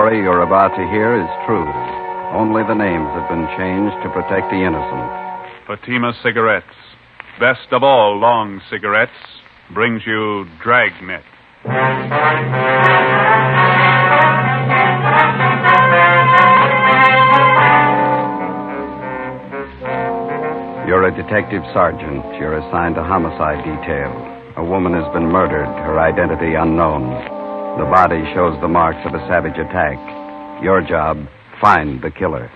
story you're about to hear is true. Only the names have been changed to protect the innocent. Fatima Cigarettes, best of all long cigarettes, brings you Dragnet. You're a detective sergeant. You're assigned to homicide detail. A woman has been murdered, her identity unknown. The body shows the marks of a savage attack. Your job, find the killer.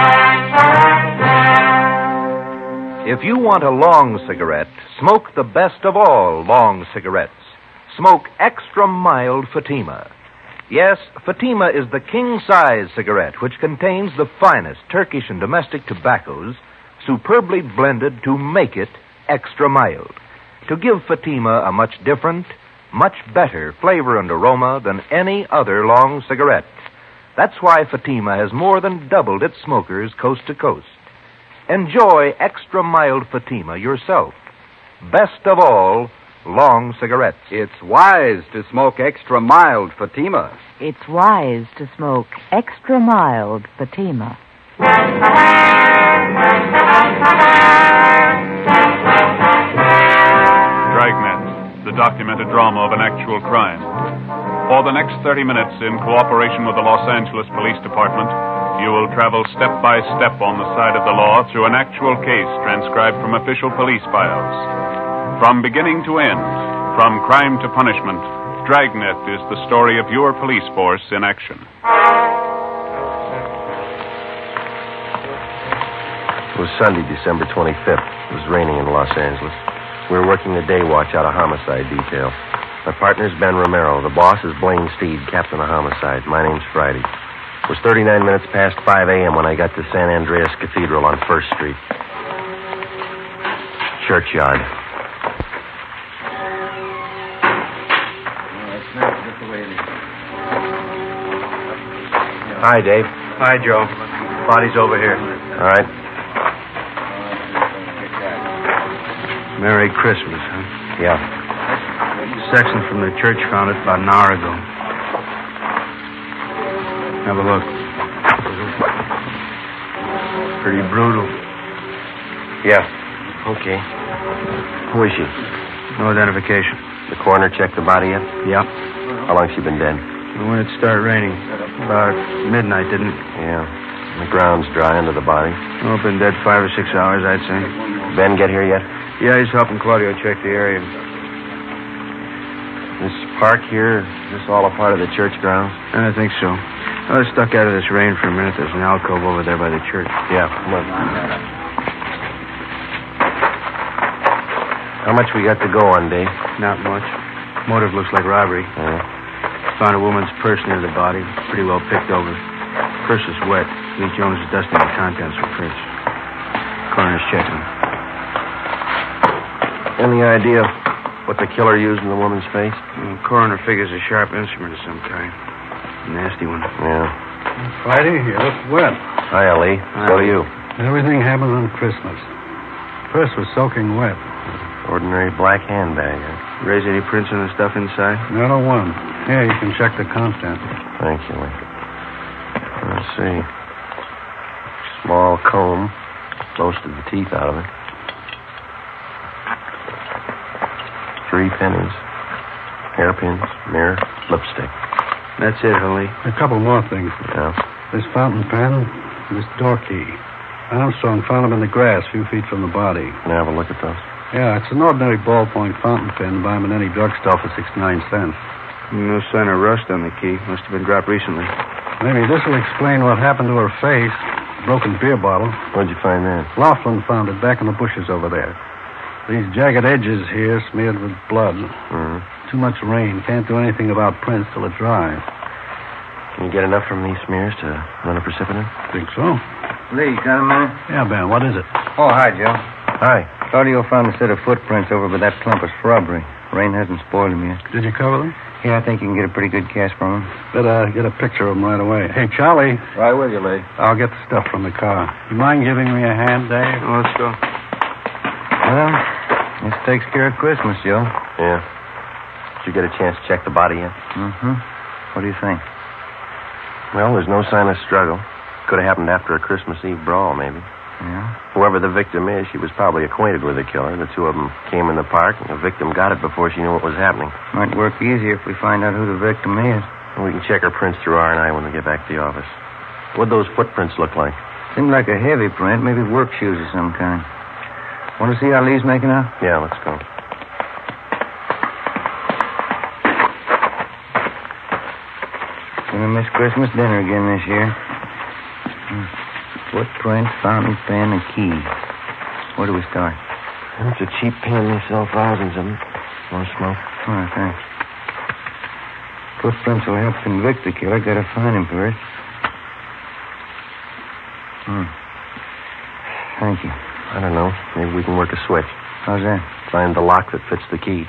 If you want a long cigarette, smoke the best of all long cigarettes. Smoke extra mild Fatima. Yes, Fatima is the king-size cigarette which contains the finest Turkish and domestic tobaccos superbly blended to make it extra mild, to give Fatima a much different, much better flavor and aroma than any other long cigarette. That's why Fatima has more than doubled its smokers coast to coast. Enjoy extra mild Fatima yourself. Best of all, long cigarettes. It's wise to smoke extra mild Fatima. It's wise to smoke extra mild Fatima. Dragnet, the documented drama of an actual crime. For the next 30 minutes, in cooperation with the Los Angeles Police Department, you will travel step by step on the side of the law through an actual case transcribed from official police files. From beginning to end, from crime to punishment, Dragnet is the story of your police force in action. It was Sunday, December 25th. It was raining in Los Angeles. We were working the day watch out of homicide detail. My partner's Ben Romero. The boss is Blaine Steed, captain of homicide. My name's Friday. It was 39 minutes past 5 a.m. when I got to San Andreas Cathedral on 1st Street. Churchyard. Hi, Dave. Hi, Joe. Body's over here. All right. Merry Christmas, huh? Yeah. Section from the church found it about an hour ago. Have a look. Pretty brutal. Yeah. Okay. Who is she? No identification. The coroner checked the body yet? Yeah. How long's she been dead? When it started raining. About midnight, didn't it? Yeah. The ground's dry under the body. Oh, been dead 5 or 6 hours, I'd say. Ben get here yet? Yeah, he's helping Claudio check the area. This park here, is this all a part of the church grounds? I think so. I was stuck out of this rain for a minute. There's an alcove over there by the church. Yeah, look. How much we got to go on, Dave? Not much. Motive looks like robbery. Found a woman's purse near the body. Pretty well picked over. Purse is wet. Lee Jones is dusting the contents for prints. Coroner's checking. Any idea what the killer used in the woman's face? Coroner figures a sharp instrument of some kind. A nasty one. Yeah. Friday, you look wet. Hi, Ali. So do you. Everything happened on Christmas. Purse was soaking wet. Ordinary black handbag, huh? Raise any prints on the stuff inside? Not a one. Here, you can check the contents. Thank you, Lee. Let's see. Small comb. Most of the teeth out of it. 3 pennies. Hairpins, mirror, lipstick. That's it, Holly. A couple more things. Yeah. This fountain pen, this door key. Armstrong found them in the grass a few feet from the body. Can I have a look at those? Yeah, it's an ordinary ballpoint fountain pen. Buy them in any drugstore for 69 cents. No sign of rust on the key. Must have been dropped recently. Maybe this will explain what happened to her face. Broken beer bottle. Where'd you find that? Laughlin found it back in the bushes over there. These jagged edges here smeared with blood. Mm-hmm. Too much rain. Can't do anything about prints till it dries. Can you get enough from these smears to run a precipitant? Think so. Lee, got a minute? Yeah, Ben, what is it? Oh, hi, Joe. Hi. Claudio found a set of footprints over by that clump of shrubbery. Rain hasn't spoiled them yet. Did you cover them? Yeah, I think you can get a pretty good cast from them. Better get a picture of them right away. Hey, Charlie. Right with you, Lee. I'll get the stuff from the car. You mind giving me a hand, Dave? Oh, let's go. Well, this takes care of Christmas, Joe. Yeah. Did you get a chance to check the body yet? Mm-hmm. What do you think? Well, there's no sign of struggle. Could have happened after a Christmas Eve brawl, maybe. Yeah? Whoever the victim is, she was probably acquainted with the killer. The two of them came in the park, and the victim got it before she knew what was happening. Might work easier if we find out who the victim is. And we can check her prints through R&I when we get back to the office. What'd those footprints look like? Seemed like a heavy print, maybe work shoes of some kind. Want to see how Lee's making out? Yeah, let's go. Gonna miss Christmas dinner again this year. Footprint, fountain pen, and key. Where do we start? It's a cheap pen. They sell thousands of them. Want to smoke? Oh, thanks. Footprints will help convict the killer. Gotta find him first. Thank you. I don't know. Maybe we can work a switch. How's that? Find the lock that fits the key.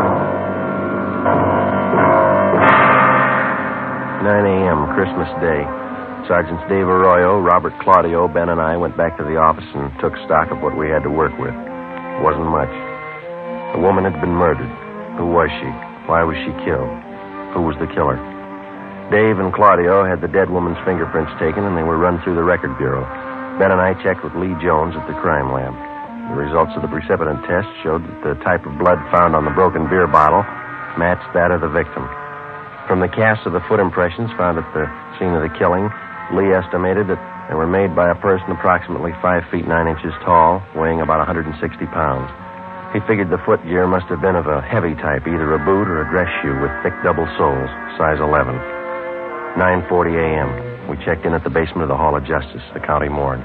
9 a.m., Christmas Day. Sergeants Dave Arroyo, Robert Claudio, Ben, and I went back to the office and took stock of what we had to work with. It wasn't much. The woman had been murdered. Who was she? Why was she killed? Who was the killer? Dave and Claudio had the dead woman's fingerprints taken, and they were run through the record bureau. Ben and I checked with Lee Jones at the crime lab. The results of the precipitant test showed that the type of blood found on the broken beer bottle matched that of the victim. From the casts of the foot impressions found at the scene of the killing, Lee estimated that they were made by a person approximately 5 feet 9 inches tall, weighing about 160 pounds. He figured the foot gear must have been of a heavy type, either a boot or a dress shoe with thick double soles, size 11. 9:40 a.m. We checked in at the basement of the Hall of Justice, the county morgue.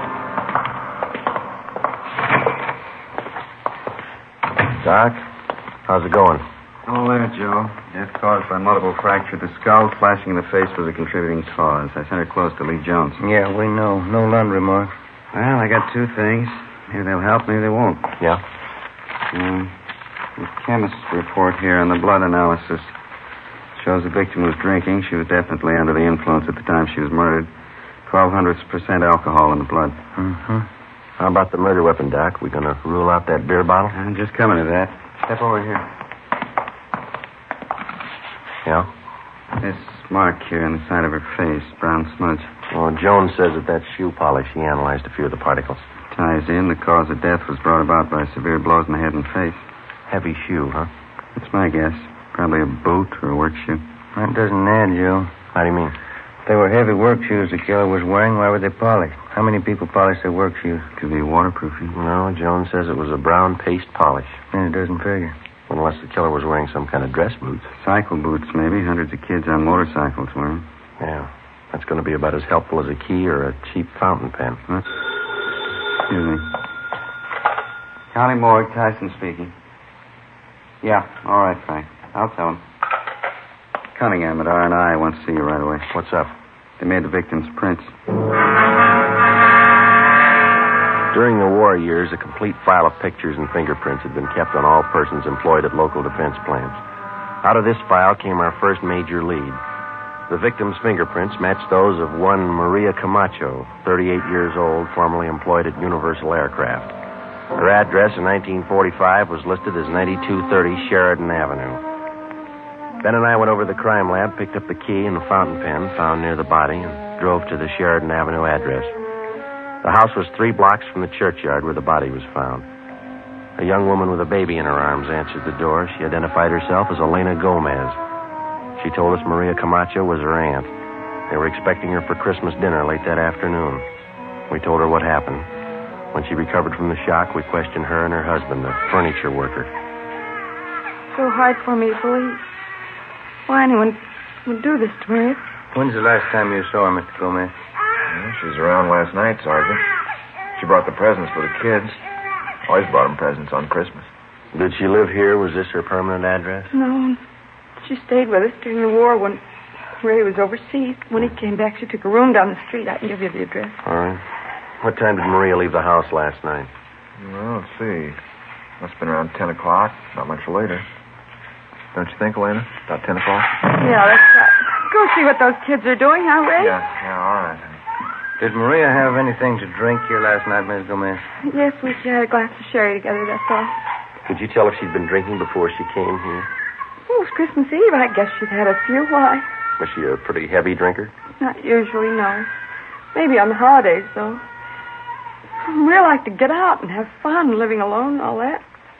Doc, how's it going? All there, Joe. Death caused by multiple fracture of the skull. Slashing in the face was a contributing cause. I sent her close to Lee Jones. Yeah, we know. No laundry marks. Well, I got two things. Maybe they'll help, maybe they won't. Yeah? The chemist's report here on the blood analysis shows the victim was drinking. She was definitely under the influence at the time she was murdered. 0.12% alcohol in the blood. Mm-hmm. How about the murder weapon, Doc? We gonna rule out that beer bottle? I'm just coming to that. Step over here. Yeah? This mark here on the side of her face, brown smudge. Well, Jones says that that's shoe polish. He analyzed a few of the particles. Ties in. The cause of death was brought about by severe blows in the head and face. Heavy shoe, huh? That's my guess. Probably a boot or a work shoe. That doesn't add, Joe. How do you mean? If they were heavy work shoes the killer was wearing, why were they polished? How many people polish their work shoes? Could be waterproofing. No, Jones says it was a brown paste polish. Then it doesn't figure. Unless the killer was wearing some kind of dress boots. Cycle boots, maybe. Hundreds of kids on motorcycles wear them. Yeah. That's going to be about as helpful as a key or a cheap fountain pen. Huh? Excuse me. County morgue, Tyson speaking. Yeah, all right, Frank. I'll tell him. Cunningham at R&I wants to see you right away. What's up? They made the victim's prints. During the war years, a complete file of pictures and fingerprints had been kept on all persons employed at local defense plants. Out of this file came our first major lead. The victim's fingerprints matched those of one Maria Camacho, 38 years old, formerly employed at Universal Aircraft. Her address in 1945 was listed as 9230 Sheridan Avenue. Ben and I went over to the crime lab, picked up the key and the fountain pen found near the body, and drove to the Sheridan Avenue address. The house was 3 blocks from the churchyard where the body was found. A young woman with a baby in her arms answered the door. She identified herself as Elena Gomez. She told us Maria Camacho was her aunt. They were expecting her for Christmas dinner late that afternoon. We told her what happened. When she recovered from the shock, we questioned her and her husband, a furniture worker. So hard for me to believe. Why anyone would do this to me? When's the last time you saw her, Mr. Gomez? Well, she was around last night, Sergeant. She brought the presents for the kids. Always brought them presents on Christmas. Did she live here? Was this her permanent address? No. She stayed with us during the war when Ray was overseas. When he came back, she took a room down the street. I can give you the address. All right. What time did Maria leave the house last night? Well, let's see. Must have been around 10 o'clock. Not much later. Don't you think, Elena? About 10 o'clock? Yeah, that's right. Go see what those kids are doing, huh, Ray? Yeah, all right. Did Maria have anything to drink here last night, Miss Gomez? Yes, we had a glass of sherry together, that's all. Could you tell if she'd been drinking before she came here? Oh, it was Christmas Eve. I guess she'd had a few. Why? Was she a pretty heavy drinker? Not usually, no. Maybe on the holidays, though. I really like to get out and have fun, living alone and all that.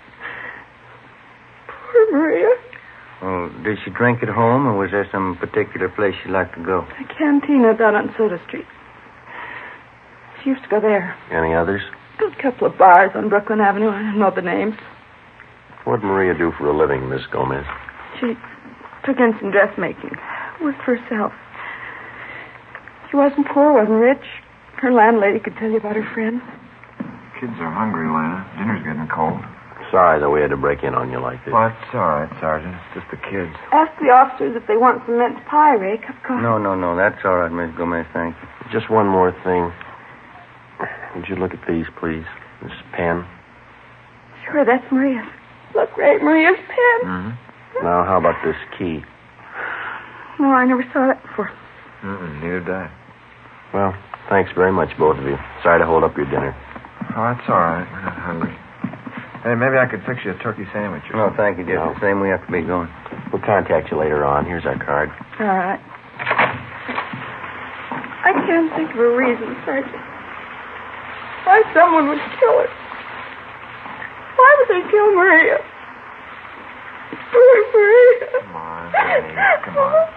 Poor Maria. Oh, did she drink at home, or was there some particular place she'd like to go? The cantina down on Soda Street. She used to go there. Any others? A couple of bars on Brooklyn Avenue. I don't know the names. What'd Maria do for a living, Miss Gomez? She took in some dressmaking. Worked for herself. She wasn't poor, wasn't rich. Her landlady could tell you about her friends. Kids are hungry, Lena. Dinner's getting cold. Sorry that we had to break in on you like this. Well, it's all right, Sergeant. It's just the kids. Ask the officers if they want some mince pie, Ray. Cup of coffee. No. That's all right, Miss Gomez. Thank you. Just one more thing. Would you look at these, please? This pen. Sure, that's Maria's. Look, Ray, Maria's pen. Mm-hmm. Now, how about this key? No, I never saw that before. Neither did I. Well, thanks very much, both of you. Sorry to hold up your dinner. Oh, that's all right. We're not hungry. Hey, maybe I could fix you a turkey sandwich. No, thank you, Jeff. The same we have to be going. We'll contact you later on. Here's our card. All right. I can't think of a reason, Sergeant. Why someone would kill her. Why would they kill Maria? Poor Maria. Come on, Jenny. Come on.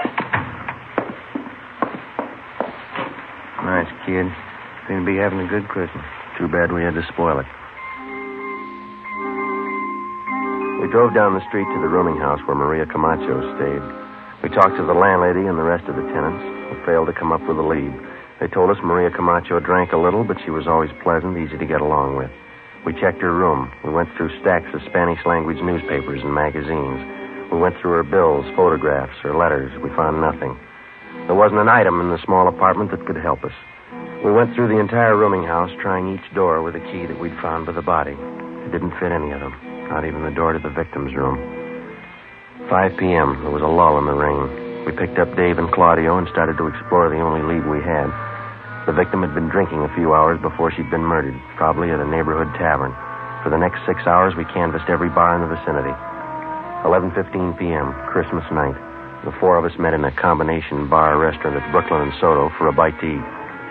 Nice kid. Seem to be having a good Christmas. Too bad we had to spoil it. We drove down the street to the rooming house where Maria Camacho stayed. We talked to the landlady and the rest of the tenants, but failed to come up with a lead. They told us Maria Camacho drank a little, but she was always pleasant, easy to get along with. We checked her room. We went through stacks of Spanish-language newspapers and magazines. We went through her bills, photographs, her letters. We found nothing. There wasn't an item in the small apartment that could help us. We went through the entire rooming house, trying each door with a key that we'd found by the body. It didn't fit any of them, not even the door to the victim's room. 5 p.m. There was a lull in the rain. We picked up Dave and Claudio and started to explore the only lead we had. The victim had been drinking a few hours before she'd been murdered, probably at a neighborhood tavern. For the next 6 hours, we canvassed every bar in the vicinity. 11:15 p.m., Christmas night. The four of us met in a combination bar restaurant at Brooklyn and Soto for a bite to eat.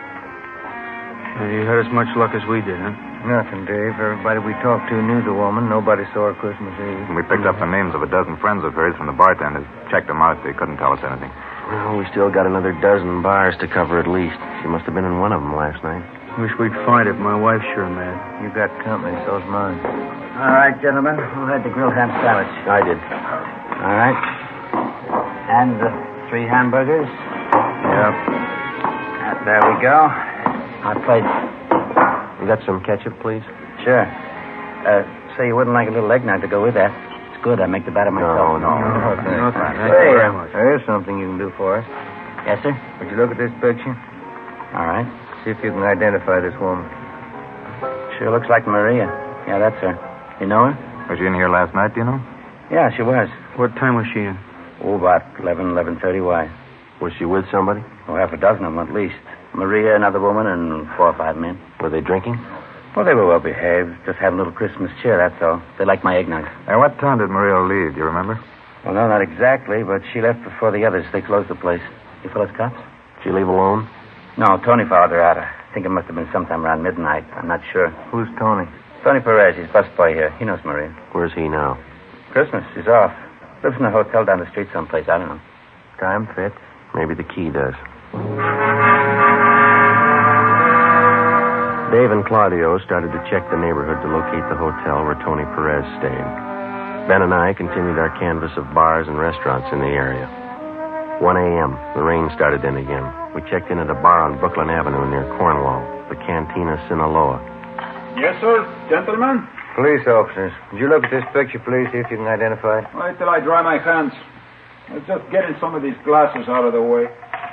You had as much luck as we did, huh? Nothing, Dave. Everybody we talked to knew the woman. Nobody saw her Christmas Eve. We picked up the names of a dozen friends of hers from the bartenders. Checked them out. They couldn't tell us anything. Well, we still got another dozen bars to cover at least. She must have been in one of them last night. Wish we'd find it. My wife's sure mad. You got company, so's mine. All right, gentlemen. Who had the grilled ham sandwich? I did. All right. And the 3 hamburgers? Yep. There we go. Hot plate. You got some ketchup, please? Sure. Say you wouldn't like a little eggnog to go with that. It's good. I make the batter myself. No. Thank you very much. There is something you can do for us. Yes, sir? Would you look at this picture? All right. See if you can identify this woman. Sure looks like Maria. Yeah, that's her. You know her? Was she in here last night, do you know? Yeah, she was. What time was she in? Oh, about 11:30. Why? Was she with somebody? Oh, half a dozen of them at least. Maria, another woman, and 4 or 5 men. Were they drinking? Well, they were well behaved. Just having a little Christmas cheer, that's all. They like my eggnog. And what time did Maria leave? Do you remember? Well, no, not exactly, but she left before the others. They closed the place. You fellas cops? Did she leave alone? No, Tony followed her out. I think it must have been sometime around midnight. I'm not sure. Who's Tony? Tony Perez. He's busboy here. He knows Maria. Where's he now? Christmas. He's off. Lives in a hotel down the street someplace. I don't know. Time fits. Maybe the key does. Dave and Claudio started to check the neighborhood to locate the hotel where Tony Perez stayed. Ben and I continued our canvass of bars and restaurants in the area. 1 a.m., the rain started in again. We checked in at a bar on Brooklyn Avenue near Cornwall, the Cantina Sinaloa. Yes, sir. Gentlemen. Police officers. Would you look at this picture, please, see if you can identify it? Wait till I dry my hands. Let's just getting some of these glasses out of the way.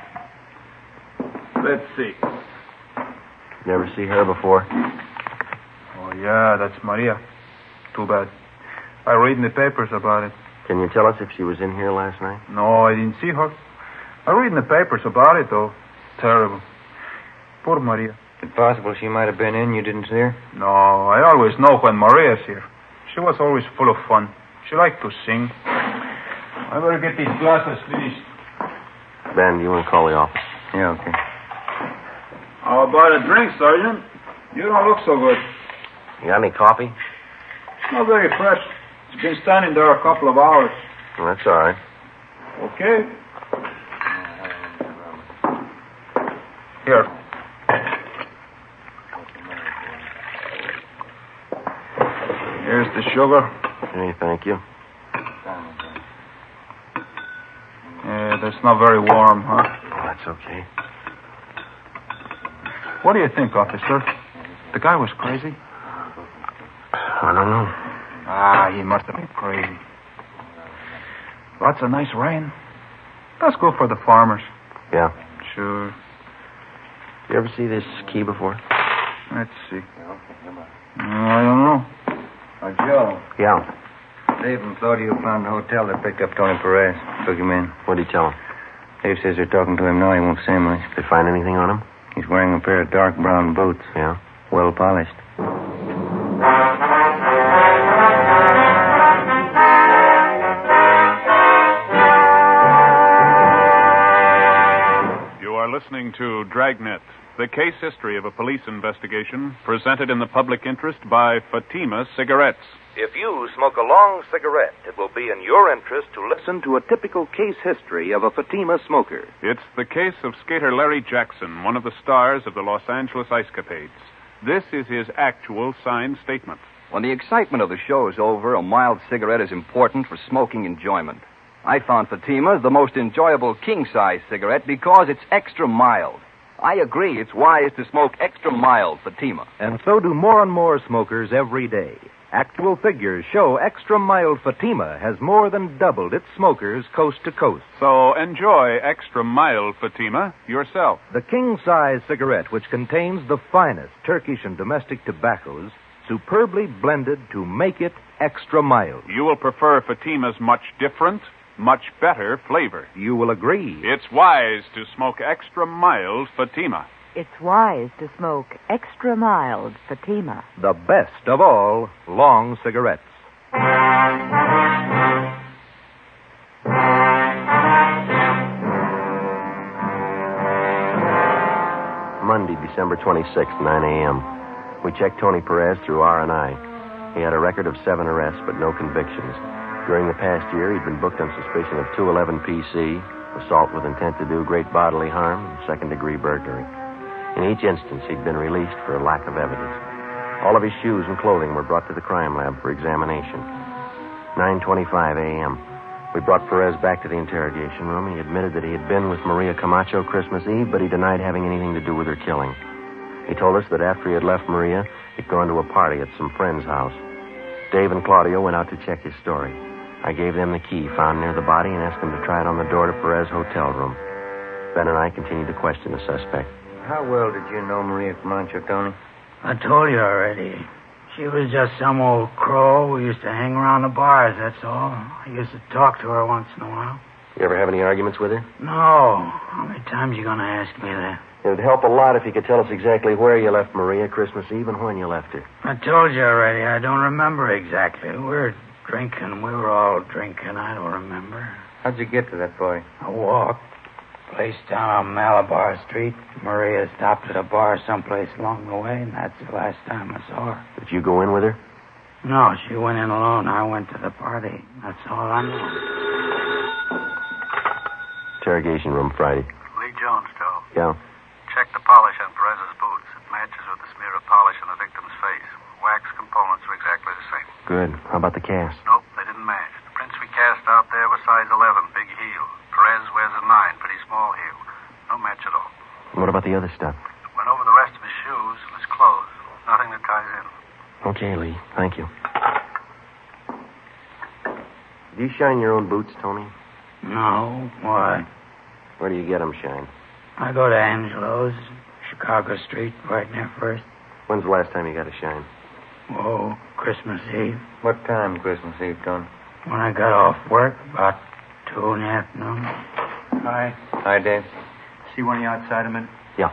Let's see. Never see her before? Oh, yeah, that's Maria. Too bad. I read in the papers about it. Can you tell us if she was in here last night? No, I didn't see her. I read in the papers about it, though. Terrible. Poor Maria. Is it possible she might have been in? You didn't see her? No, I always know when Maria's here. She was always full of fun. She liked to sing. I better get these glasses finished. Ben, you want to call the office? Yeah, okay. How about a drink, Sergeant? You don't look so good. You got any coffee? Not very fresh. It's been standing there a couple of hours. Well, that's all right. Okay. Here. Here's the sugar. Hey, thank you. Yeah, that's not very warm, huh? That's okay. What do you think, officer? The guy was crazy? I don't know. He must have been crazy. Lots of nice rain. That's good for the farmers. Yeah. Sure. You ever see this key before? Let's see. I don't know. Joe. Yeah. Dave and Claudio found the hotel that picked up Tony Perez. Took him in. What'd he tell him? Dave says they're talking to him now. He won't say much. Did they find anything on him? He's wearing a pair of dark brown boots. Yeah. Well polished. You are listening to Dragnet, the case history of a police investigation presented in the public interest by Fatima Cigarettes. If you smoke a long cigarette, it will be in your interest to listen to a typical case history of a Fatima smoker. It's the case of skater Larry Jackson, one of the stars of the Los Angeles Ice Capades. This is his actual signed statement. When the excitement of the show is over, a mild cigarette is important for smoking enjoyment. I found Fatima the most enjoyable king-size cigarette because it's extra mild. I agree, it's wise to smoke extra mild Fatima. And so do more and more smokers every day. Actual figures show extra mild Fatima has more than doubled its smokers coast to coast. So enjoy extra mild Fatima yourself. The king-size cigarette, which contains the finest Turkish and domestic tobaccos, superbly blended to make it extra mild. You will prefer Fatima's much different, much better flavor. You will agree. It's wise to smoke extra mild Fatima. It's wise to smoke extra mild Fatima. The best of all long cigarettes. Monday, December 26th, 9 a.m. We checked Tony Perez through R&I. He had a record of 7 arrests, but no convictions. During the past year, he'd been booked on suspicion of 211 PC, assault with intent to do great bodily harm, and second-degree burglary. In each instance, he'd been released for lack of evidence. All of his shoes and clothing were brought to the crime lab for examination. 9:25 a.m. We brought Perez back to the interrogation room. He admitted that he had been with Maria Camacho Christmas Eve, but he denied having anything to do with her killing. He told us that after he had left Maria, he'd gone to a party at some friend's house. Dave and Claudio went out to check his story. I gave them the key found near the body and asked them to try it on the door to Perez's hotel room. Ben and I continued to question the suspect. How well did you know Maria Camacho, Tony? I told you already. She was just some old crow who used to hang around the bars, that's all. I used to talk to her once in a while. You ever have any arguments with her? No. How many times you going to ask me that? It would help a lot if you could tell us exactly where you left Maria Christmas Eve and when you left her. I told you already. I don't remember exactly. We were drinking. We were all drinking. I don't remember. How'd you get to that boy? I walked. Place down on Malabar Street. Maria stopped at a bar someplace along the way, and that's the last time I saw her. Did you go in with her? No, she went in alone. I went to the party. That's all I know. Interrogation room Friday. Lee Jones, Joe. Yeah. Check the polish on Perez's boots. It matches with the smear of polish on the victim's face. Wax components are exactly the same. Good. How about the cast? Nope, they didn't match. The prints we cast out there were size 11, big heel. Perez wears a 9, pretty small heel. No match at all. What about the other stuff? Went over the rest of his shoes and his clothes. Nothing that ties in. Okay, Lee. Thank you. Do you shine your own boots, Tony? No. Why? Where do you get them shined? I go to Angelo's, Chicago Street, right near First. When's the last time you got a shine? Oh, Christmas Eve. What time Christmas Eve, Tony? When I got off work, about 2 in the afternoon. Hi. Hi, Dave. See one of you outside a minute? Yeah.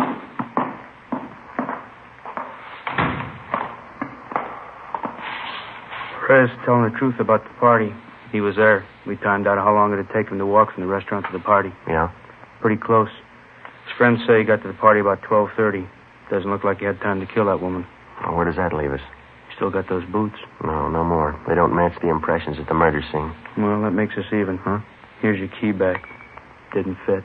Perez telling the truth about the party. He was there. We timed out how long it would take him to walk from the restaurant to the party. Yeah? Pretty close. Friends say he got to the party about 12:30. Doesn't look like he had time to kill that woman. Well, where does that leave us? Still got those boots? No more. They don't match the impressions at the murder scene. Well, that makes us even. Huh? Here's your key back. Didn't fit.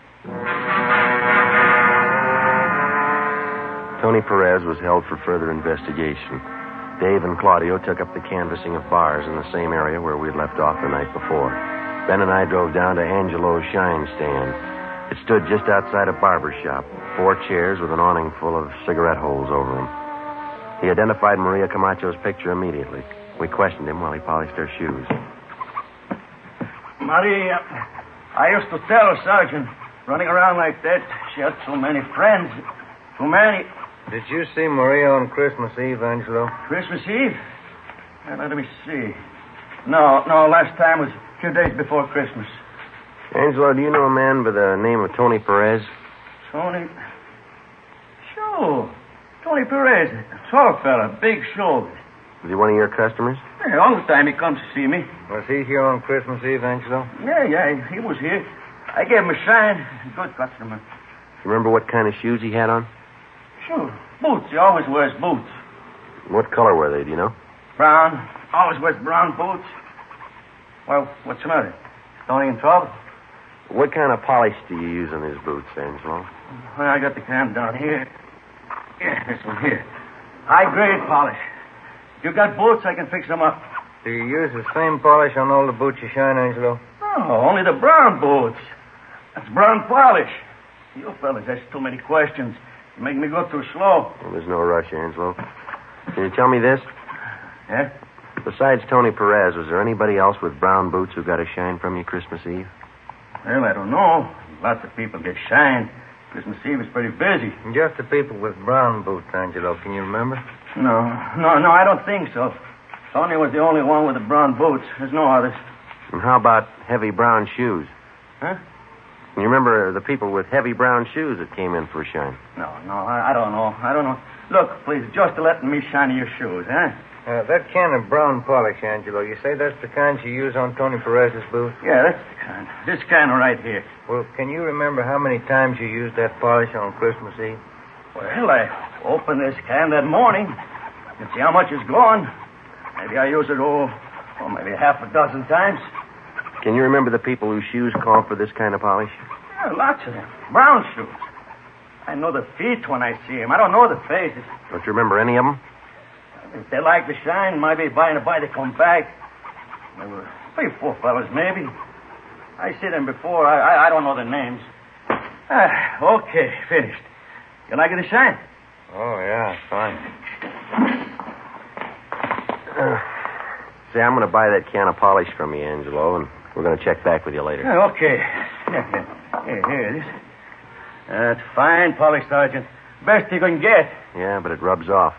Tony Perez was held for further investigation. Dave and Claudio took up the canvassing of bars in the same area where we'd left off the night before. Ben and I drove down to Angelo's Shine Stand. It stood just outside a barber shop. 4 chairs with an awning full of cigarette holes over them. He identified Maria Camacho's picture immediately. We questioned him while he polished her shoes. Maria, I used to tell her, Sergeant, running around like that, she had so many friends. Too many. Did you see Maria on Christmas Eve, Angelo? Christmas Eve? Let me see. No, last time was 2 days before Christmas. Angelo, do you know a man by the name of Tony Perez? Tony? Sure. Tony Perez. Tall fella, big shoulders. Was he one of your customers? Yeah, all the time he comes to see me. Was he here on Christmas Eve, Angelo? Yeah, he was here. I gave him a shine. Good customer. You remember what kind of shoes he had on? Sure. Boots. He always wears boots. What color were they, do you know? Brown. Always wears brown boots. Well, what's the matter? Tony in trouble? What kind of polish do you use on his boots, Angelo? Well, I got the can down here. Yeah, this one here. High-grade polish. If you got boots, I can fix them up. Do you use the same polish on all the boots you shine, Angelo? No, only the brown boots. That's brown polish. You fellas ask too many questions. You make me go too slow. Well, there's no rush, Angelo. Can you tell me this? Yeah? Besides Tony Perez, was there anybody else with brown boots who got a shine from you Christmas Eve? Well, I don't know. Lots of people get shined. Christmas Eve is pretty busy. Just the people with brown boots, Angelo. Can you remember? No, I don't think so. Tony was the only one with the brown boots. There's no others. And how about heavy brown shoes? Huh? Can you remember the people with heavy brown shoes that came in for a shine? No, I don't know. Look, please, just let me shine your shoes, huh? That can of brown polish, Angelo, you say that's the kind you use on Tony Perez's boots? Yeah, that's the kind. This kind right here. Well, can you remember how many times you used that polish on Christmas Eve? Well, I opened this can that morning. You see how much is gone. Maybe I use it, maybe half a dozen times. Can you remember the people whose shoes call for this kind of polish? Yeah, lots of them. Brown shoes. I know the feet when I see them. I don't know the faces. Don't you remember any of them? If they like the shine, maybe by and by they come back. There were 3 or 4 fellas, maybe. I see them before. I don't know their names. Okay, finished. You like it to shine? Oh, yeah, fine. I'm going to buy that can of polish from you, Angelo, and we're going to check back with you later. Okay. Here it is. That's fine polish, Sergeant. Best you can get. Yeah, but it rubs off.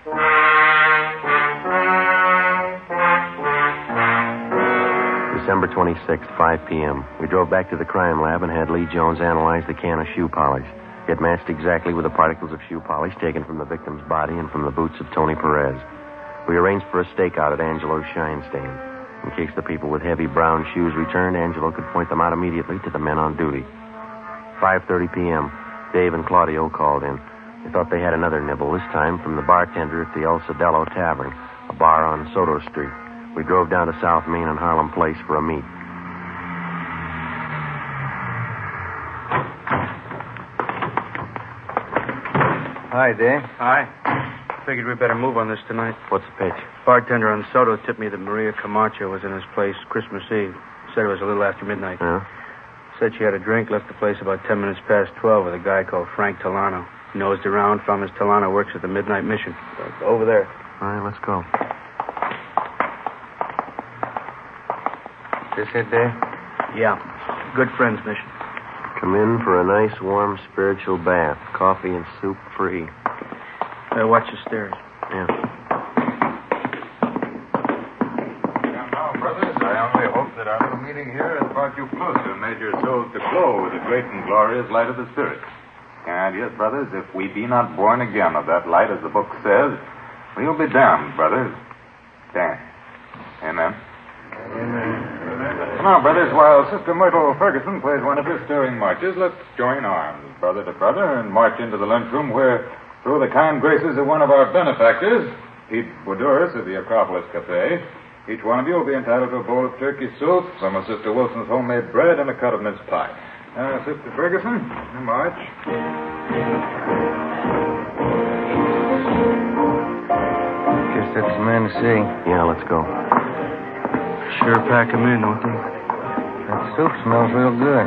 December 26th, 5 p.m. We drove back to the crime lab and had Lee Jones analyze the can of shoe polish. It matched exactly with the particles of shoe polish taken from the victim's body and from the boots of Tony Perez. We arranged for a stakeout at Angelo's Shine Stand. In case the people with heavy brown shoes returned, Angelo could point them out immediately to the men on duty. 5:30 p.m., Dave and Claudio called in. They thought they had another nibble, this time from the bartender at the El Cedello Tavern, a bar on Soto Street. We drove down to South Main and Harlem Place for a meet. Hi, Dave. Hi. Figured we better move on this tonight. What's the pitch? Bartender on Soto tipped me that Maria Camacho was in his place Christmas Eve. Said it was a little after midnight. Yeah? Said she had a drink, left the place about 10 minutes past 12 with a guy called Frank Talano. Nosed around, found Miss Talano works at the Midnight Mission. Over there. All right, let's go. This it, Dave? Yeah. Good Friends Mission. Come in for a nice, warm, spiritual bath. Coffee and soup free. Watch the stairs. Yeah. Now, brothers, I only hope that our little meeting here has brought you closer and made your souls to glow with the great and glorious light of the Spirit. And yes, brothers, if we be not born again of that light, as the book says, we'll be damned, brothers. Damned. Amen. Amen. Now, brothers, while Sister Myrtle Ferguson plays one of her stirring marches, let's join arms, brother to brother, and march into the lunchroom where, through the kind graces of one of our benefactors, Pete Boudouris of the Acropolis Cafe, each one of you will be entitled to a bowl of turkey soup, some of Sister Wilson's homemade bread, and a cut of mince pie. Sister Ferguson, march. Guess that's the man to see. Yeah, let's go. Sure pack 'em in, don't they? That soup smells real good.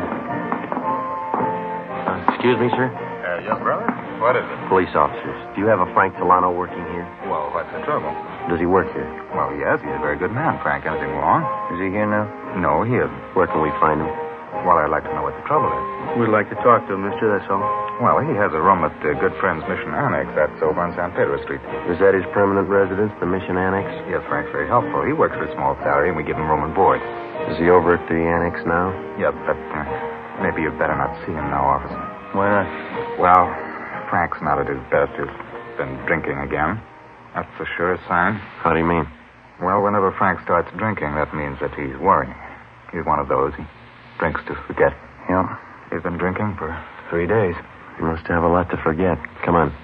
Excuse me, sir? Yes, brother? What is it? Police officers. Do you have a Frank Delano working here? Well, what's the trouble? Does he work here? Well, yes, he's a very good man, Frank. Anything wrong? Is he here now? No, he isn't. Where can we find him? Well, I'd like to know what the trouble is. We'd like to talk to him, mister, that's all. Well, he has a room at Good Friends Mission Annex. That's over on San Pedro Street. Is that his permanent residence, the Mission Annex? Yes, Frank's very helpful. He works for a small salary, and we give him room and board. Is he over at the Annex now? Yeah, but maybe you'd better not see him now, officer. Why not? Well, Frank's not at his best. He's been drinking again. That's the surest sign. How do you mean? Well, whenever Frank starts drinking, that means that he's worrying. He's one of those. He drinks to forget. Yeah. He's been drinking for 3 days. He must have a lot to forget. Come on.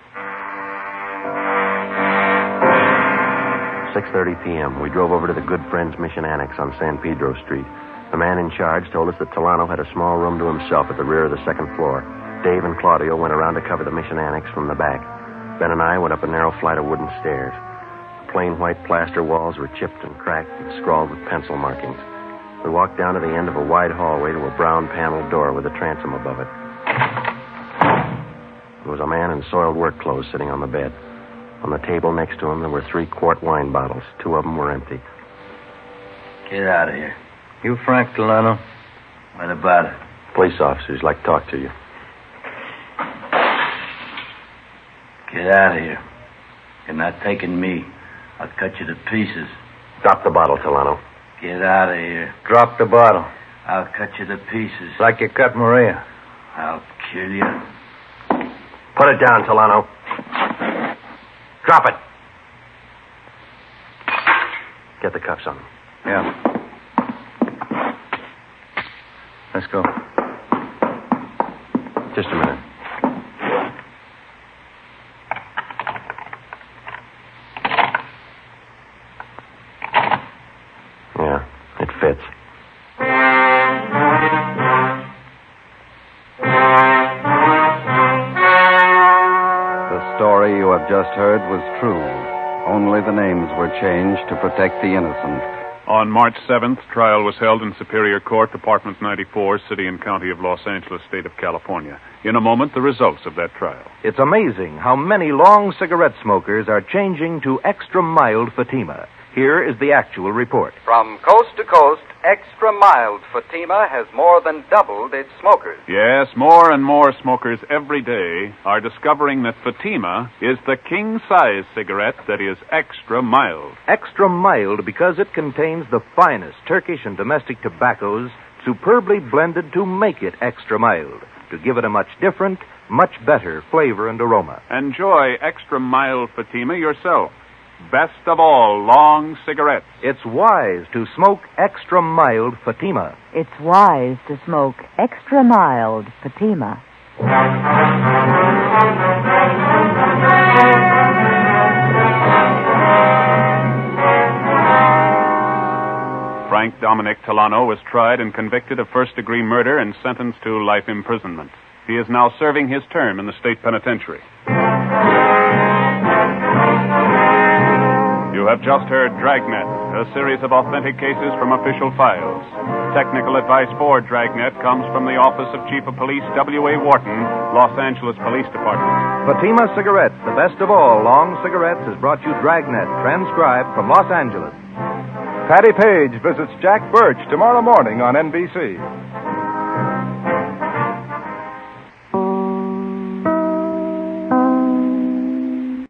6:30 p.m. We drove over to the Good Friends Mission Annex on San Pedro Street. The man in charge told us that Delano had a small room to himself at the rear of the second floor. Dave and Claudio went around to cover the Mission Annex from the back. Ben and I went up a narrow flight of wooden stairs. The plain white plaster walls were chipped and cracked and scrawled with pencil markings. We walked down to the end of a wide hallway to a brown paneled door with a transom above it. There was a man in soiled work clothes sitting on the bed. On the table next to him, there were 3-quart wine bottles. 2 of them were empty. Get out of here. You Frank Delano? What about it? Police officers like to talk to you. Get out of here. You're not taking me. I'll cut you to pieces. Drop the bottle, Delano. Get out of here. Drop the bottle. I'll cut you to pieces. Like you cut Maria. I'll kill you. Put it down, Delano. Drop it. Get the cuffs on him. Yeah. Let's go. Just a minute. Yeah, it fits. The story you have just heard was true. Only the names were changed to protect the innocent. On March 7th, trial was held in Superior Court, Department 94, City and County of Los Angeles, State of California. In a moment, the results of that trial. It's amazing how many long cigarette smokers are changing to extra mild Fatima. Here is the actual report. From coast to coast, extra mild Fatima has more than doubled its smokers. Yes, more and more smokers every day are discovering that Fatima is the king-size cigarette that is extra mild. Extra mild because it contains the finest Turkish and domestic tobaccos superbly blended to make it extra mild, to give it a much different, much better flavor and aroma. Enjoy extra mild Fatima yourself. Best of all, long cigarettes. It's wise to smoke extra mild Fatima. It's wise to smoke extra mild Fatima. Frank Dominic Delano was tried and convicted of first-degree murder and sentenced to life imprisonment. He is now serving his term in the state penitentiary. You have just heard Dragnet, a series of authentic cases from official files. Technical advice for Dragnet comes from the Office of Chief of Police W.A. Wharton, Los Angeles Police Department. Fatima Cigarettes, the best of all long cigarettes, has brought you Dragnet, transcribed from Los Angeles. Patty Page visits Jack Birch tomorrow morning on NBC.